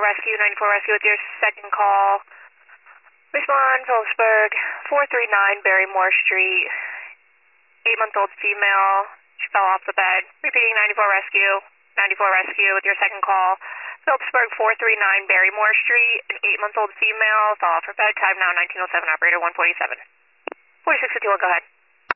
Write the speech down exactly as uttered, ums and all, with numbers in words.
Rescue, ninety-four Rescue with your second call. Respond, Phillipsburg, four three nine Barrymore Street. Eight-month-old female. She fell off the bed. Repeating, ninety-four Rescue, ninety-four Rescue with your second call. Phillipsburg, four three nine Barrymore Street. An eight-month-old female fell off her bed. Time now nineteen oh seven. Operator one forty-seven. forty-six fifty-one, go ahead.